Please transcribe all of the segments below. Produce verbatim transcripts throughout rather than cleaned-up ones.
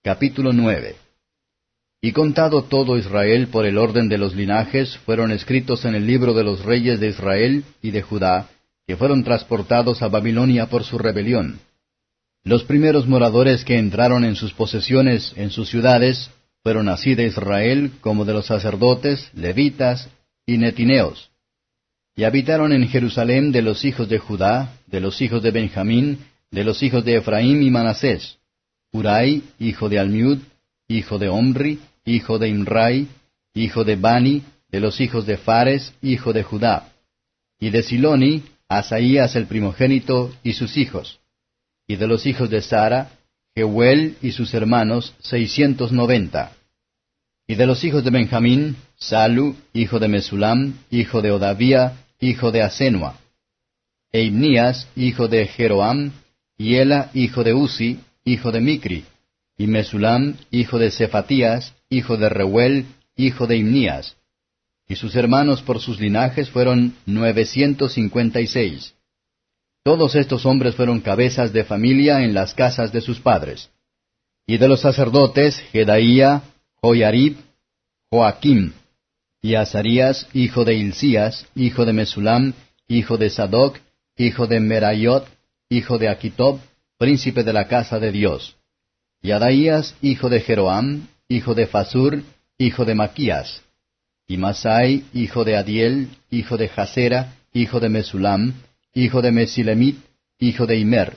Capítulo nueve. Y contado todo Israel por el orden de los linajes, fueron escritos en el libro de los reyes de Israel y de Judá, que fueron transportados a Babilonia por su rebelión. Los primeros moradores que entraron en sus posesiones, en sus ciudades, fueron así de Israel como de los sacerdotes, levitas y netineos. Y habitaron en Jerusalén de los hijos de Judá, de los hijos de Benjamín, de los hijos de Efraín y Manasés, Hurai, hijo de Almiud, hijo de Omri, hijo de Imrai, hijo de Bani, de los hijos de Fares, hijo de Judá, y de Siloni, Asaías el primogénito y sus hijos, y de los hijos de Sara, Jeuel y sus hermanos, seiscientos noventa, y de los hijos de Benjamín, Salu, hijo de Mesulam, hijo de Odavía, hijo de Asenua, e Ibnías, hijo de Jeroam, y Ela, hijo de Uzi, hijo de Micri, y Mesulam, hijo de Cefatías, hijo de Reuel, hijo de Ibnías, y sus hermanos por sus linajes fueron novecientos cincuenta y seis. Todos estos hombres fueron cabezas de familia en las casas de sus padres. Y de los sacerdotes, Jedaía, Joiarib, Joaquim, y Azarías, hijo de Hilcías, hijo de Mesulam, hijo de Sadoc, hijo de Merayot, hijo de Aquitob, príncipe de la casa de Dios. Y Adaías, hijo de Jeroam, hijo de Fasur, hijo de Maquías. Y Masai, hijo de Adiel, hijo de Jasera, hijo de Mesulam, hijo de Mesilemit, hijo de Imer.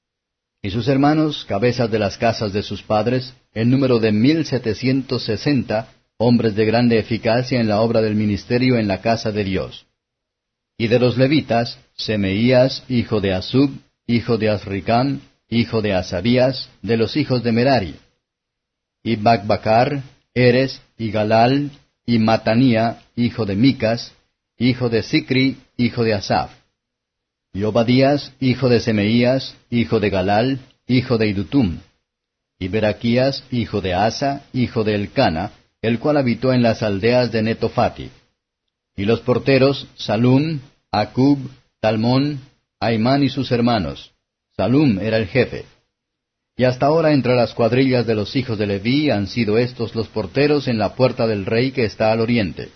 Y sus hermanos, cabezas de las casas de sus padres, en número de mil setecientos sesenta, hombres de grande eficacia en la obra del ministerio en la casa de Dios. Y de los levitas, Semeías, hijo de Asub, hijo de Azricam, hijo de Asabías, de los hijos de Merari. Y Bacbacar, Eres, y Galal, y Matanía, hijo de Micas, hijo de Sicri, hijo de Asaf. Y Obadías, hijo de Semeías, hijo de Galal, hijo de Idutum. Y Beraquías, hijo de Asa, hijo de Elcana, el cual habitó en las aldeas de Netofati. Y los porteros, Salum, Acub, Talmón, Aimán y sus hermanos. Salum era el jefe. Y hasta ahora entre las cuadrillas de los hijos de Leví han sido estos los porteros en la puerta del rey que está al oriente.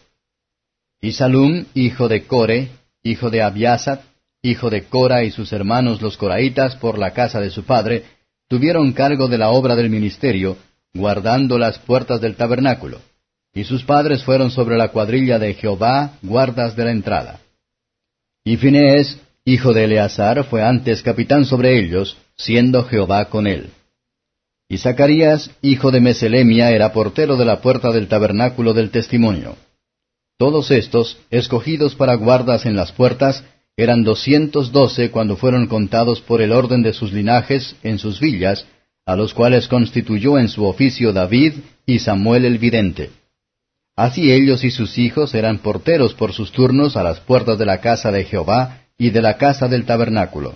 Y Salum, hijo de Core, hijo de Abiasat, hijo de Cora y sus hermanos los coraitas por la casa de su padre, tuvieron cargo de la obra del ministerio, guardando las puertas del tabernáculo. Y sus padres fueron sobre la cuadrilla de Jehová, guardas de la entrada. Y Finees, hijo de Eleazar, fue antes capitán sobre ellos, siendo Jehová con él. Y Zacarías, hijo de Meselemia, era portero de la puerta del tabernáculo del testimonio. Todos estos, escogidos para guardas en las puertas, eran doscientos doce cuando fueron contados por el orden de sus linajes en sus villas, a los cuales constituyó en su oficio David y Samuel el vidente. Así ellos y sus hijos eran porteros por sus turnos a las puertas de la casa de Jehová y de la casa del tabernáculo.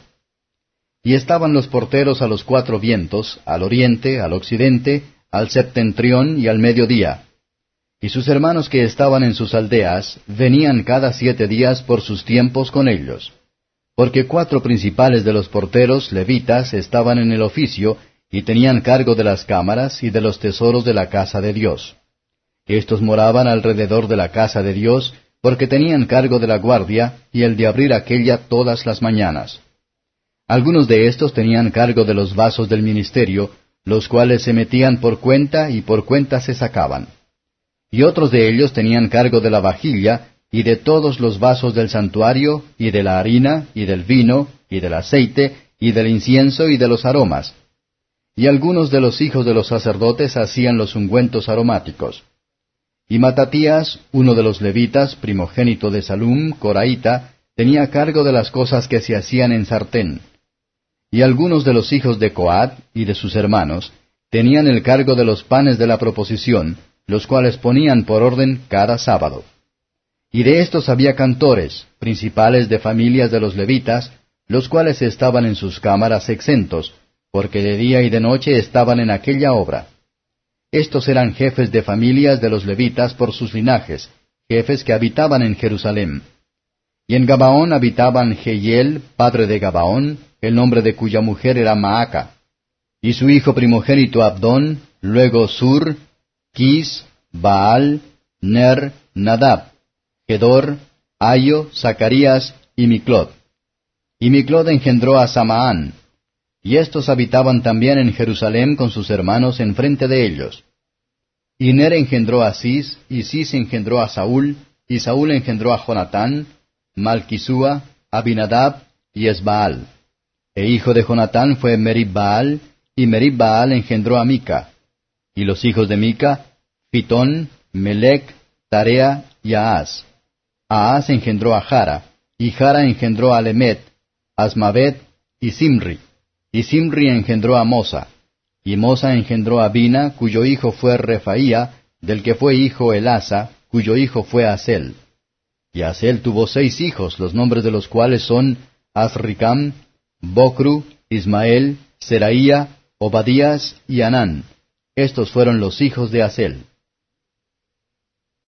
Y estaban los porteros a los cuatro vientos, al oriente, al occidente, al septentrión y al mediodía. Y sus hermanos que estaban en sus aldeas venían cada siete días por sus tiempos con ellos. Porque cuatro principales de los porteros levitas estaban en el oficio y tenían cargo de las cámaras y de los tesoros de la casa de Dios. Estos moraban alrededor de la casa de Dios, porque tenían cargo de la guardia y el de abrir aquella todas las mañanas. Algunos de estos tenían cargo de los vasos del ministerio, los cuales se metían por cuenta y por cuenta se sacaban. Y otros de ellos tenían cargo de la vajilla, y de todos los vasos del santuario, y de la harina, y del vino, y del aceite, y del incienso, y de los aromas. Y algunos de los hijos de los sacerdotes hacían los ungüentos aromáticos. Y Matatías, uno de los levitas, primogénito de Salum, coraíta, tenía cargo de las cosas que se hacían en sartén. Y algunos de los hijos de Coat y de sus hermanos tenían el cargo de los panes de la proposición, los cuales ponían por orden cada sábado. Y de estos había cantores, principales de familias de los levitas, los cuales estaban en sus cámaras exentos, porque de día y de noche estaban en aquella obra. Estos eran jefes de familias de los levitas por sus linajes, jefes que habitaban en Jerusalén. Y en Gabaón habitaban Jehiel, padre de Gabaón, el nombre de cuya mujer era Maaca. Y su hijo primogénito Abdón, luego Sur, Quis, Baal, Ner, Nadab, Gedor, Ayo, Zacarías y Miclot. Y Miclot engendró a Samaán. Y estos habitaban también en Jerusalén con sus hermanos enfrente de ellos. Y Ner engendró a Cis, y Cis engendró a Saúl, y Saúl engendró a Jonatán, Malquisúa, Abinadab y Esbaal. E hijo de Jonatán fue Merib-Baal, y Merib-Baal engendró a Mica. Y los hijos de Mica, Pitón, Melec, Tarea y Ahaz. Ahaz engendró a Jara, y Jara engendró a Lemet, Asmavet y Simri. Y Simri engendró a Mosa. Y Mosa engendró a Bina, cuyo hijo fue Refaía, del que fue hijo Elasa, cuyo hijo fue Asel. Y Asel tuvo seis hijos, los nombres de los cuales son Azricam, Bocru, Ismael, Seraía, Obadías y Anán. Estos fueron los hijos de Asel.